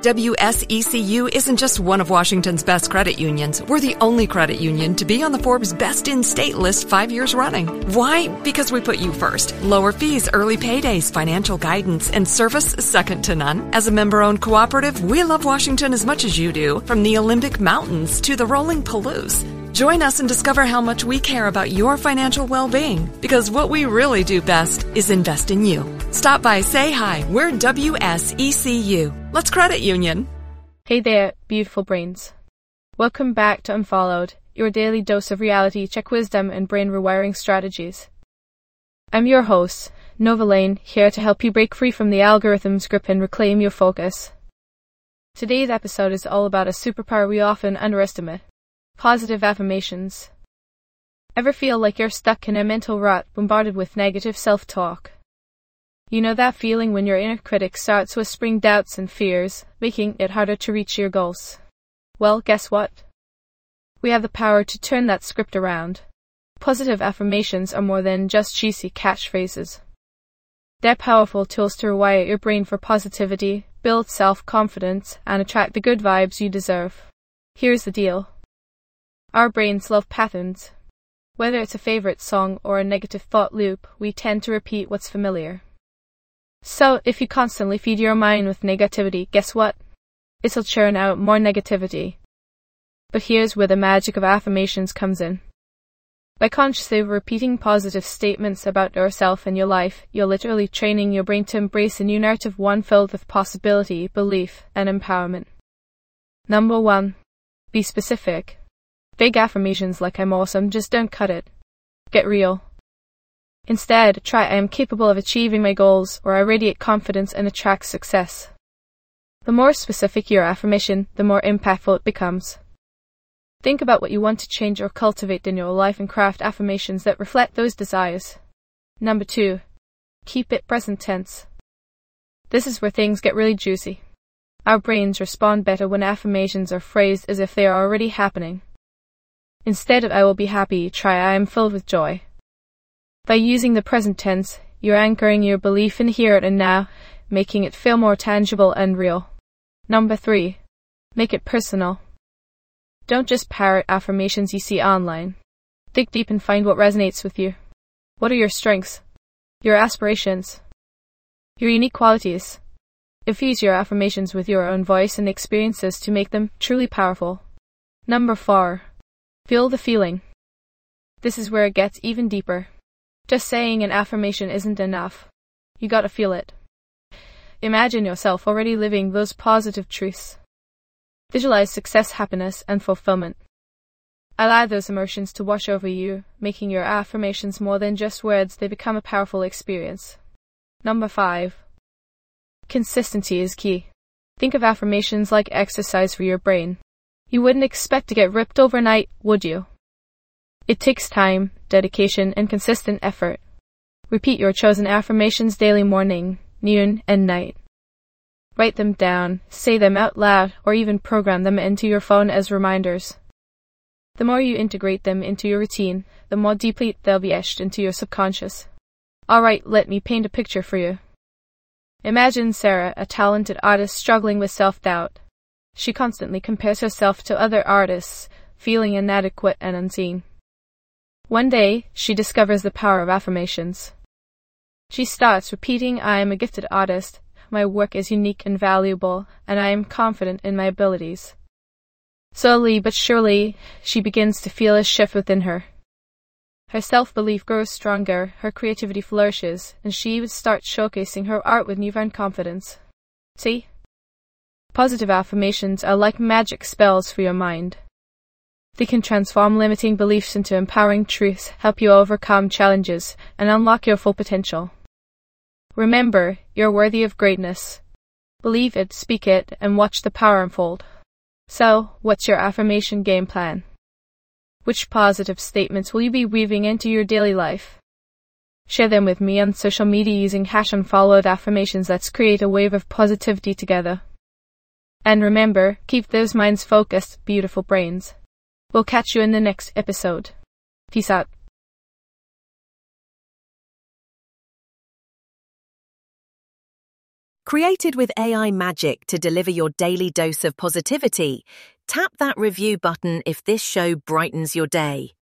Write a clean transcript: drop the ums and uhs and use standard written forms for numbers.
WSECU isn't just one of Washington's best credit unions. We're the only credit union to be on the Forbes Best in State list 5 years running. Why? Because we put you first. Lower fees, early paydays, financial guidance, and service second to none. As a member-owned cooperative, we love Washington as much as you do, from the Olympic Mountains to the rolling Palouse. Join us and discover how much we care about your financial well-being, because what we really do best is invest in you. Stop by, say hi. We're WSECU. Let's credit union. Hey there, beautiful brains. Welcome back to Unfollowed, your daily dose of reality check wisdom and brain rewiring strategies. I'm your host, Nova Lane, here to help you break free from the algorithm's grip and reclaim your focus. Today's episode is all about a superpower we often underestimate: positive affirmations. Ever feel like you're stuck in a mental rut, bombarded with negative self-talk? You know that feeling when your inner critic starts whispering doubts and fears, making it harder to reach your goals? Well, guess what? We have the power to turn that script around. Positive affirmations are more than just cheesy catchphrases. They're powerful tools to rewire your brain for positivity, build self-confidence, and attract the good vibes you deserve. Here's the deal. Our brains love patterns. Whether it's a favorite song or a negative thought loop, we tend to repeat what's familiar. So, if you constantly feed your mind with negativity, guess what? It'll churn out more negativity. But here's where the magic of affirmations comes in. By consciously repeating positive statements about yourself and your life, you're literally training your brain to embrace a new narrative, one filled with possibility, belief, and empowerment. Number 1. Be specific. Big affirmations like "I'm awesome" just don't cut it. Get real. Instead, try "I am capable of achieving my goals," or "I radiate confidence and attract success." The more specific your affirmation, the more impactful it becomes. Think about what you want to change or cultivate in your life and craft affirmations that reflect those desires. Number 2. Keep it present tense. This is where things get really juicy. Our brains respond better when affirmations are phrased as if they are already happening. Instead of "I will be happy," try "I am filled with joy." By using the present tense, you're anchoring your belief in here and now, making it feel more tangible and real. Number 3. Make it personal. Don't just parrot affirmations you see online. Dig deep and find what resonates with you. What are your strengths? Your aspirations? Your unique qualities? Infuse your affirmations with your own voice and experiences to make them truly powerful. Number 4. Feel the feeling. This is where it gets even deeper. Just saying an affirmation isn't enough. You gotta feel it. Imagine yourself already living those positive truths. Visualize success, happiness, and fulfillment. Allow those emotions to wash over you, making your affirmations more than just words. They become a powerful experience. Number 5. Consistency is key. Think of affirmations like exercise for your brain. You wouldn't expect to get ripped overnight, would you? It takes time, dedication, and consistent effort. Repeat your chosen affirmations daily, morning, noon, and night. Write them down, say them out loud, or even program them into your phone as reminders. The more you integrate them into your routine, the more deeply they'll be etched into your subconscious. Alright, let me paint a picture for you. Imagine Sarah, a talented artist struggling with self-doubt. She constantly compares herself to other artists, feeling inadequate and unseen. One day, she discovers the power of affirmations. She starts repeating, "I am a gifted artist, my work is unique and valuable, and I am confident in my abilities." Slowly but surely, she begins to feel a shift within her. Her self-belief grows stronger, her creativity flourishes, and she would start showcasing her art with newfound confidence. See? Positive affirmations are like magic spells for your mind. They can transform limiting beliefs into empowering truths, help you overcome challenges, and unlock your full potential. Remember, you're worthy of greatness. Believe it, speak it, and watch the power unfold. So, what's your affirmation game plan? Which positive statements will you be weaving into your daily life? Share them with me on social media using #unfollowed affirmations. Let's create a wave of positivity together. And remember, keep those minds focused, beautiful brains. We'll catch you in the next episode. Peace out. Created with AI magic to deliver your daily dose of positivity, tap that review button if this show brightens your day.